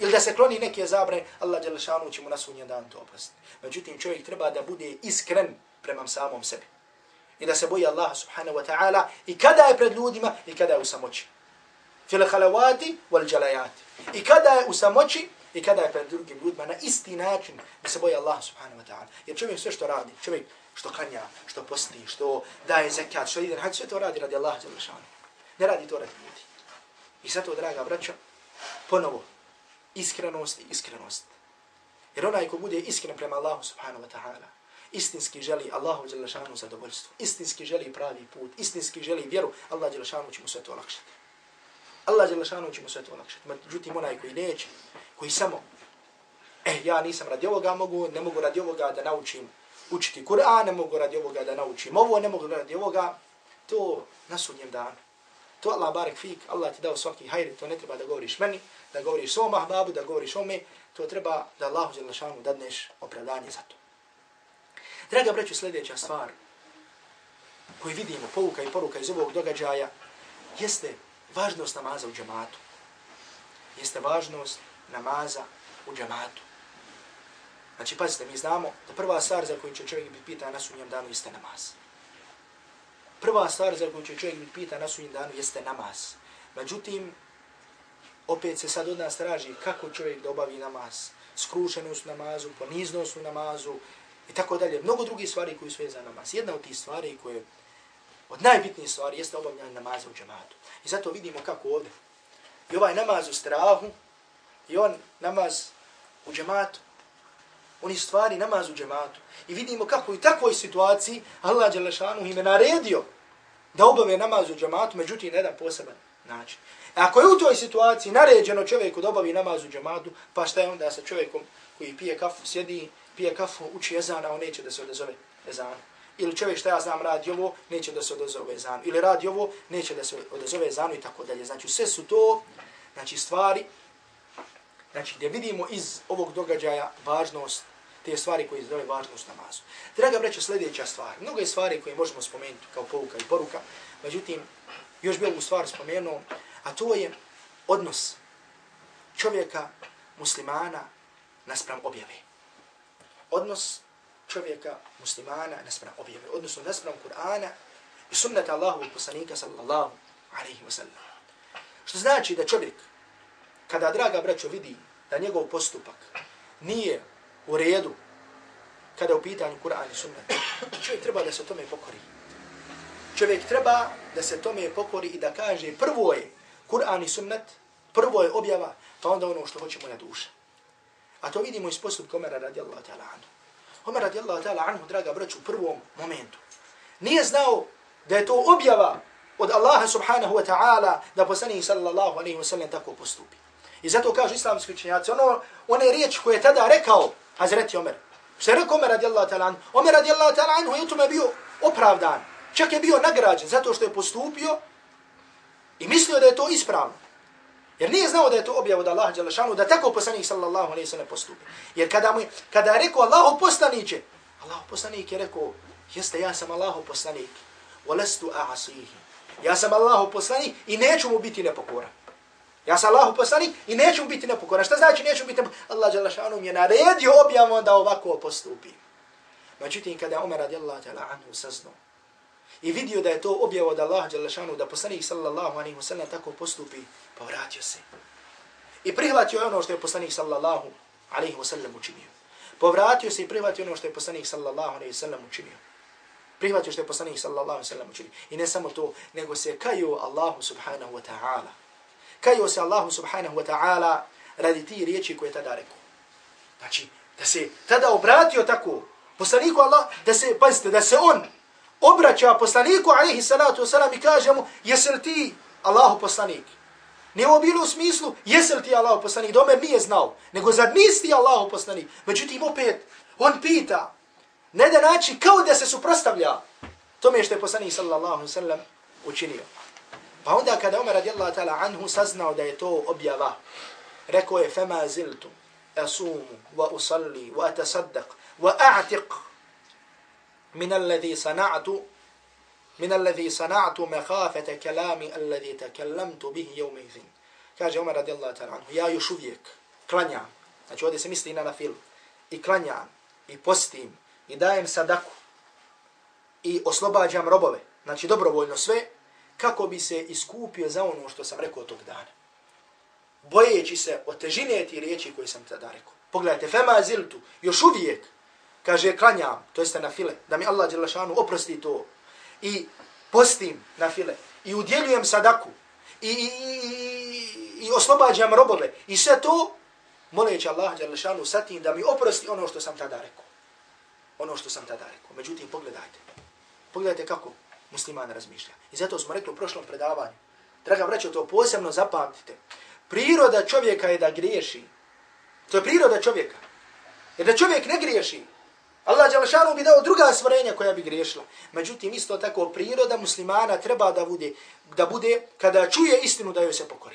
ili da se kloni neke zabrane, Allah dželle šanu će mu na sudnjem danu to oprostiti. Međutim, čovjek treba da bude iskren prema samom sebi. I da se boji Allaha subhanahu wa ta'ala i kada je pred ljudima i kada je u samoći. Fil khalavati wal jalayati. I kada je u samoći i kada je pred drugim ljudima na isti način da se boji Allaha subhanahu wa ta'ala. Jer čovjek sve što radi, čovjek što klanja, što posti, što daje zekat, što ide na hadž, sve to radi radi Allaha dželle šanu. Ne radi to radi ljudi. I zato, draga braćo, ponovo, iskrenost i iskrenost. Jer onaj ko bude iskren prema Allahu subhanahu wa ta'ala, istinski želi Allahu dželle šanu zadovoljstvo, istinski želi pravi put, istinski želi vjeru, Allah dželle šanu će mu sve to olakšati. Allah dželle šanu će mu sve to olakšati. Međutim, onaj koji neće, koji samo, eh, ja nisam radi ovoga, mogu, ne mogu radi ovoga da naučim učiti Kur'an, ne mogu radi ovoga da naučim ovo, ne mogu radi ovoga, to na sudnjem danu. To Allah barek fik, Allah ti dao svaki hajr, to ne treba da govoriš meni, da govoriš svom ahbabu, da govoriš ome, to treba da Allahu dželle šanu dadneš opravdanje za to. Draga braćo, sljedeća stvar koju vidimo, pouka i poruka iz ovog događaja, jeste važnost namaza u džematu. Jeste važnost namaza u džematu. Znači, pazite, mi znamo da prva stvar za koju će čovjek biti pitan na sudnjem danu jeste namaz. Prva stvar za koju će čovjek biti pitan na sudnjem danu jeste namaz. Međutim, opet se sad od nas traži kako čovjek da obavi namaz, skrušenost u namazu, poniznost u namazu i tako dalje. Mnogo drugih stvari koji su vezane za namaz. Jedna od tih stvari koje od najbitnijih stvari jeste obavljanje namaza u džematu. I zato vidimo kako ovdje. I ovaj namaz u strahu i on namaz u džematu. Oni stvari namaz u džematu. I vidimo kako u takvoj situaciji Allah dželle šanu im je naredio da obave namaz u džematu, međutim na jedan poseban način. A ako je u toj situaciji naređeno čovjeku da obavi namaz u džematu, pa šta je onda sa čovjekom koji pije kafu, sjedi, pije kafu, uči ezan, a on neće da se odazove ezanu. Ili čovjek šta ja znam radi ovo, neće da se odazove ezanu. Ili radi ovo, neće da se odazove ezanu i tako dalje. Znači sve su to znači, stvari znači, gdje vidimo iz ovog događaja važnost te stvari koje izdove važnost namazu. Draga braćo, sljedeća stvar. Mnogo je stvari koje možemo spomenuti kao pouka i poruka. Međutim, još bi ovu stvar spomenuo, a to je odnos čovjeka, muslimana, naspram objave. Odnos čovjeka, muslimana, naspram objave. Odnosno naspram Kur'ana i sunnata Allahovog poslanika sallallahu alaihi wa sallam. Što znači da čovjek, kada, draga braćo, vidi da njegov postupak nije u redu, kada u pitanju Kur'an i sunnet, čovjek treba da se tome pokori. Čovjek treba da se tome pokori i da kaže prvo je Kur'an i sunnet, prvo je objava, pa onda ono što hoće moja duša. A to vidimo iz postupka Omera radijallahu ta'ala anhu. Omer radijallahu ta'ala anhu, draga braću, u prvom momentu nije znao da je to objava od Allaha subhanahu wa ta'ala da poslanik sallallahu alaihi wa sallam tako postupi. I zato kažu islamski učenjaci, ono, one riječi koje je tada rekao Hazreti Omer. Što je rekao Omer radijallahu ta'ala anhu? Omer radijallahu ta'ala anhu je u tome bio opravdan. Čak je bio nagrađen zato što je postupio i mislio da je to ispravno. Jer nije znao da je to objava od Allaha dželle šanu, da tako poslanik sallallahu alejhi ve sellem postupi. Jer kada mu kada je rekao Allahu poslanice, Allahu poslanik je rekao: "Jeste, ja sam Allahu poslanik, walastu a'sihi." Ja sam Allahu poslanik i neću mu biti nepokoran. Ja sam Allahu poslanik i neću mu biti nepokoran. Šta znači neću biti nepokoran? Allah dželle šanu mi je naredio objavom da ovako postupi. Međutim, kada je Omer radijallahu ta'ala anhu saznao i vidio da je to objava od Allaha dželle šanu, da poslanik sallallahu alejhi ve sellem tako postupi, povratio se. I prihvatio ono što je poslanik sallallahu alejhi ve sellem učinio. Povratio se i prihvatio ono što je poslanik sallallahu alejhi ve sellem učinio. Prihvatio što je poslanik sallallahu alejhi ve sellem učinio. I ne samo to, nego se kajao Allahu subhanahu wa ta'ala. Kajao se Allahu subhanahu wa ta'ala radi ti riječi koje je tada rekao. Znači, da se tada obratio tako poslaniku Allah, da se, pazite, da se on obraća poslaniku alejhi salatu wasalam i kaže mu: "Jesi li ti Allahu poslanik?" Ne ovo bilo u smislu jesi li ti Allahu poslanik, da Omer nije znao, nego zar nisi ti Allahu poslanik. Međutim, opet, on pita, ne da naći kao da se suprotstavlja tome što je poslanik sallallahu alejhi ve sellem učinio. Pa onda kada Omer radijallahu ta'ala anhu saznao da je to objava, rekao je: "Fama ziltu asumu wa usalli wa atasaddaq wa a'tiq من الذي صنعت من الذي صنعت مخافة كلامي الذي تكلمت به يومئذ." Kaže Omer radijallahu ta'ala anhu: "Ja još uvijek klanjam, znači ovdje se misli na nafilu, i klanjam, i postim, i dajem sadaku, i oslobađam robove, znači dobrovoljno sve, kako bi se iskupio za ono što sam rekao tog dana. Bojeći se od težine ti riječi koje sam tada rekao. Pogledajte, fema ziltu, još uvijek, kaže, klanjam, to jeste na file, da mi Allah dželle šanu oprosti to, i postim na file, i udjeljujem sadaku, i, i, i, i oslobađam robove, i sve to, moleći Allah dželle šanu sa tim da mi oprosti ono što sam tada rekao. Ono što sam tada rekao. Međutim, pogledajte, pogledajte kako musliman razmišlja. I zato smo rekli u prošlom predavanju, draga braćo, to posebno zapamtite, priroda čovjeka je da griješi. To je priroda čovjeka. Jer da čovjek ne griješi, Allah dželle šanu bi dao druga stvorenja koja bi griješila. Međutim, isto tako priroda muslimana treba da bude, da bude kada čuje istinu da joj se pokori.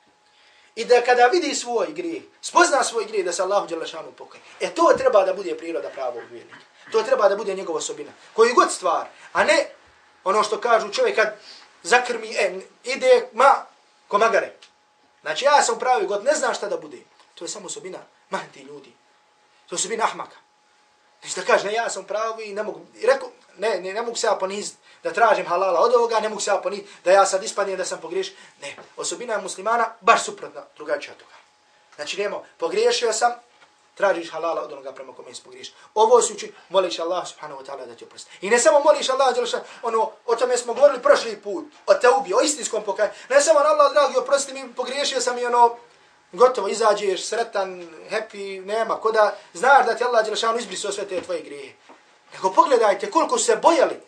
I da kada vidi svoj grijeh, spozna svoj grijeh da se Allahu dželle šanu pokori. E to treba da bude priroda pravog vjernika. To treba da bude njegova osobina. Koji god stvar, a ne ono što kažu čovjek kad zakrmi, e, ide, ma, ko magare. Znači ja sam pravi god, ne znam šta da bude. To je samo osobina mahti ljudi. To je osobina ahmaka. Znači da kaže, ne, ja sam pravi i ne mogu, i reku, ne, ne, ne mogu se ja poniziti da tražim halala od ovoga, ne mogu se ja poniziti da ja sad ispadnem da sam pogriješio. Ne, osobina muslimana baš suprotna, drugačija toga. Znači nemo, pogriješio sam, tražiš halala od onoga prema kome si pogriješio. Ovo se uči, moliš Allah subhanahu wa ta'ala da ti oprosti. I ne samo moliš Allah, ono, o tome smo govorili prošli put, o teubi, o istinskom pokajanju. Ne samo Allah, dragi, oprosti mi, pogriješio sam i ono, gotovo, izađeš, sretan, happy, nema, ko da znaš da ti Allah dželešanu izbrisao sve te tvoje grijehe. Nego pogledajte koliko su se bojali.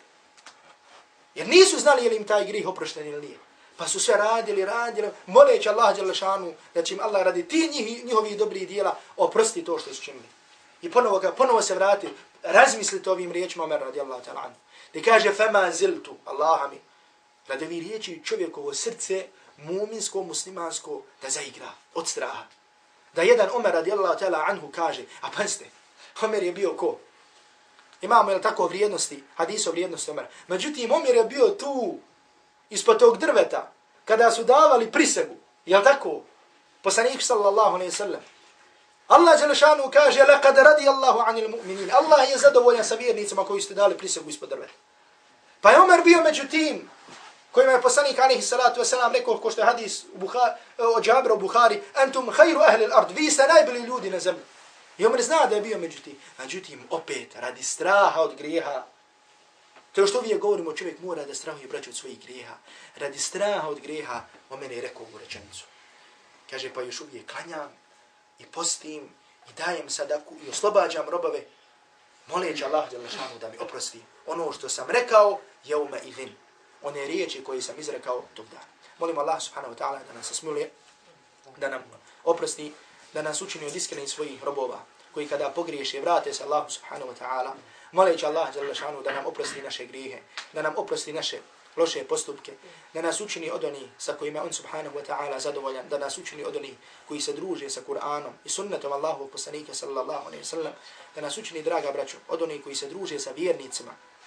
Jer nisu znali je li im taj grijeh oprošten ili nije. Pa su sve radili, radili, moleći Allah dželešanu da će im Allah radi ti njih, njihovih dobrih dijela oprosti to što su činili. I ponovo, ponovo se vrati, razmislite ovim riječima Omer radijallahu ta'ala anhu. Da kaže, fema ziltu, Allaha mi, radi ovi riječi čovjekovo srce, muminsko, muslimansko, da zaigra od straha. Da jedan Omer radijallahu ta'ala anhu kaže, a pazite, Omer je bio ko? Imamo, jel tako, vrijednosti, hadiso vrijednosti Omera. Međutim, Omer je bio tu, ispod tog drveta, kada su davali prisegu, jel tako? Poslanik sallallahu alejhi ve sellem. Allah dželle šanu kaže, laqad radijallahu anil mu'minin. Allah je zadovoljan sa vjernicima koji su dali prisegu ispod drveta. Pa je Omer bio među tim kojima je poslanik alejhi salatu vesselam rekao, ko što je hadis u Buhari, od Džabira u Buhari, antum khayru ahli al-ard, vi ste najbolji ljudi na zemlji. I Omer zna da je bio među tim. Međutim, opet, radi straha od grijeha, to je što uvijek govorimo, čovjek mora da strahuje braću od svojih grijeha. Radi straha od grijeha, Omer je rekao u rečenicu. Kaže, pa još uvijek klanjam i postim i dajem sadaku i oslobađam robove, moleći Allah dželešanu da mi oprosti ono što sam rekao, jevme idhin. One riječi koje sam izrekao tog dana. Molim Allah subhanahu wa ta'ala da nas smiluje, da nam oprosti, da nas učini od iskrenih svojih robova, koji kada pogriješe vrate se Allahu subhanahu wa ta'ala, moleći Allah dželešanu da nam oprosti naše grijehe, da nam oprosti naše loše postupke, da nas učini od onih sa kojima on subhanahu wa ta'ala zadovoljan, da nas učini od onih koji se druže sa Kur'anom i sunnetom Allahovog poslanika sallallahu alejhi ve sellem, da nas učini, draga braćo, od onih koji se druže sa vjernicima,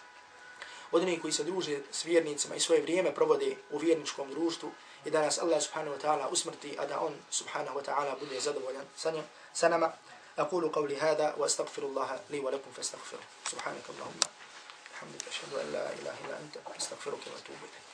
od onih koji se druže s vjernicima i svoje vrijeme provode u vjerničkom društvu i da nas Allah subhanahu wa ta'ala usmrti, a da on subhanahu wa ta'ala bude zadovoljan sa njim, sa nama. أقول قولي هذا وأستغفر الله لي ولكم فاستغفروه سبحانك اللهم وبحمدك أشهد أن لا إله إلا أنت أستغفرك وأتوب إليك.